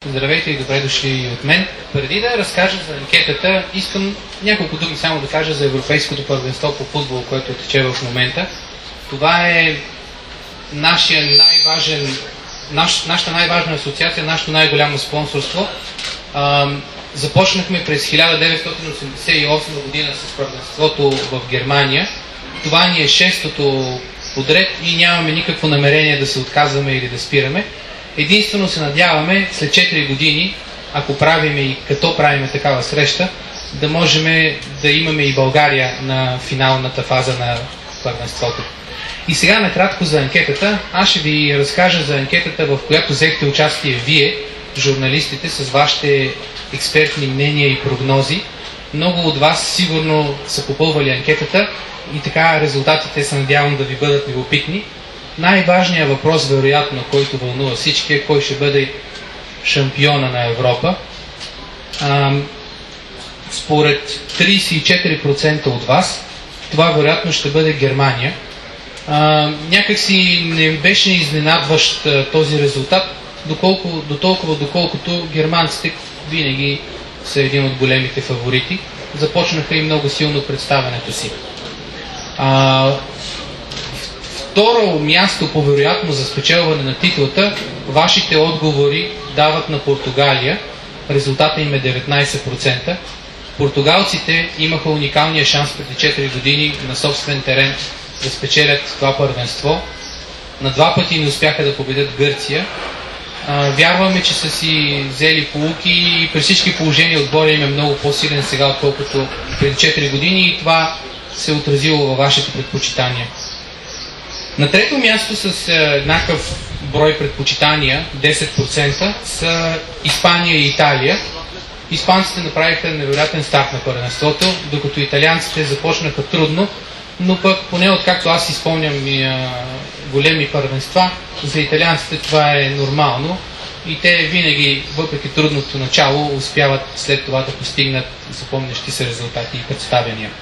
Здравейте и добре дошли и от мен. Преди да разкажа за анкетата, искам няколко думи само да кажа за Европейското първенство по футбол, което тече в момента. Това е нашата най-важна асоциация, нашето най-голямо спонсорство. Започнахме през 1988 година с първенството в Германия. Това ни е 6-тото подред и нямаме никакво намерение да се отказваме или да спираме. Единствено се надяваме след 4 години, ако правиме и като правиме такава среща, да можем да имаме и България на финалната фаза на първенството. И сега накратко за анкетата. Аз ще ви разкажа за анкетата, в която взехте участие вие, журналистите, с вашите експертни мнения и прогнози. Много от вас сигурно са попълвали анкетата и така резултатите се надявам да ви бъдат любопитни. Най-важният въпрос, вероятно, който вълнува всички, е кой ще бъде шампиона на Европа. Според 34% от вас, това вероятно ще бъде Германия. Някакси не беше изненадващ този резултат, доколкото германците винаги са един от големите фаворити. Започнаха и много силно представянето си. Второ място по вероятно за спечелване на титлата, вашите отговори дават на Португалия. Резултата им е 19%. Португалците имаха уникалния шанс преди 4 години на собствен терен да спечелят това първенство. На 2 пъти не успяха да победят Гърция. Вярваме, че са си взели поуки и при всички положения отборът им е много по-силен сега, отколкото преди 4 години и това се е отразило във вашите предпочитания. На трето място с еднакъв брой предпочитания, 10%, са Испания и Италия. Испанците направиха невероятен старт на първенството, докато италианците започнаха трудно, но пък поне откакто аз си спомням големи първенства, за италианците това е нормално и те винаги, въпреки трудното начало, успяват след това да постигнат запомнящи се резултати и представяния.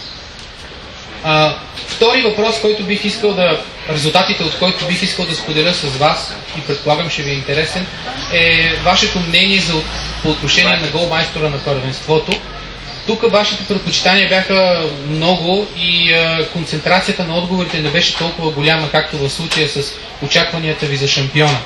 Втори въпрос, който бих искал резултатите от който бих искал да споделя с вас и предполагам ще ви е интересен, е вашето мнение по отношение на голмайстора на първенството. Тук вашите предпочитания бяха много и концентрацията на отговорите не беше толкова голяма, както в случая с очакванията ви за шампиона.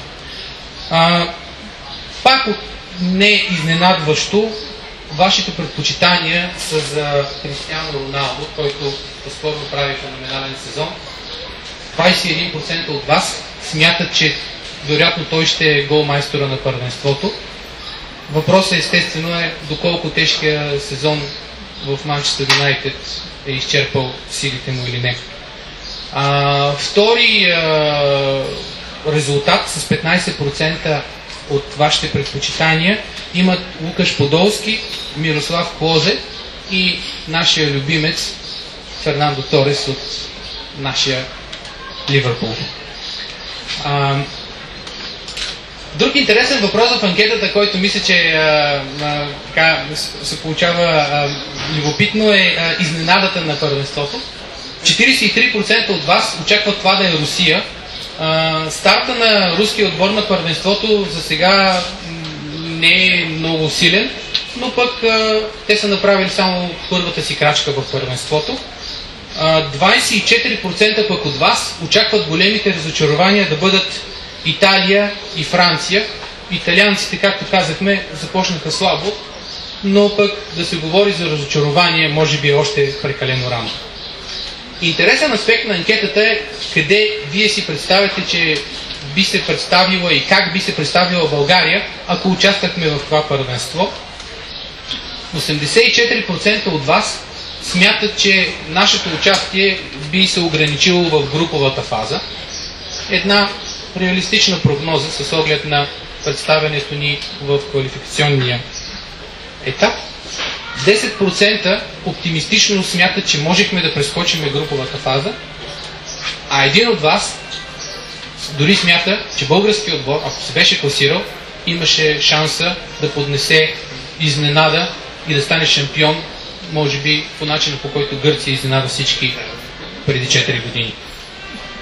Пак не изненадващо, вашите предпочитания са за Кристиано Роналдо, който безспорно прави феноменален сезон. 21% от вас смятат, че вероятно той ще е голмайстора на първенството. Въпросът естествено е доколко тежкия сезон в Манчестър Юнайтед е изчерпал силите му или не. Втори резултат с 15% от вашите предпочитания имат Лукаш Подолски, Мирослав Клозе и нашия любимец Фернандо Торес от нашия Ливърпул. Друг интересен въпрос в анкетата, който мисля, че се получава любопитно е изненадата на първенството. 43% от вас очакват това да е Русия. Старта на руския отбор на първенството за сега не е много силен, но пък те са направили само първата си крачка в първенството. 24% пък от вас очакват големите разочарования да бъдат Италия и Франция. Италианците, както казахме, започнаха слабо, но пък да се говори за разочарование може би още прекалено рано. Интересен аспект на анкетата е къде вие си представяте, че би се представила и как би се представила България, ако участвахме в това първенство. 84% от вас смятат, че нашето участие би се ограничило в груповата фаза. Една реалистична прогноза с оглед на представянето ни в квалификационния етап. 10% оптимистично смятат, че можехме да прескочим груповата фаза, а един от вас дори смята, че българският отбор, ако се беше класирал, имаше шанса да поднесе изненада и да стане шампион, може би по начина, по който Гърция изненада всички преди 4 години.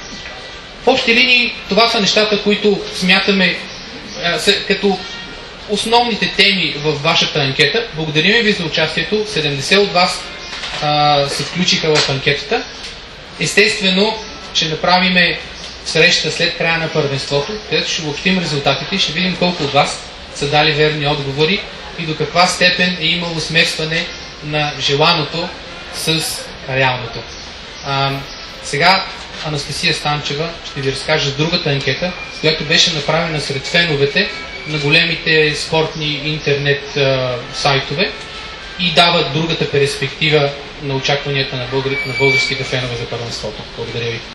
В общи линии това са нещата, които смятаме като основните теми в вашата анкета. Благодарим ви за участието. 70 от вас се включиха в анкетата. Естествено, ще направим среща след края на първенството, където ще обобщим резултатите и ще видим колко от вас са дали верни отговори и до каква степен е имало смесване на желаното с реалното. Сега Анастасия Станчева ще ви разкаже за другата анкета, която беше направена сред феновете на големите спортни интернет сайтове и дава другата перспектива на очакванията на българските фенове за първенството. Благодаря ви.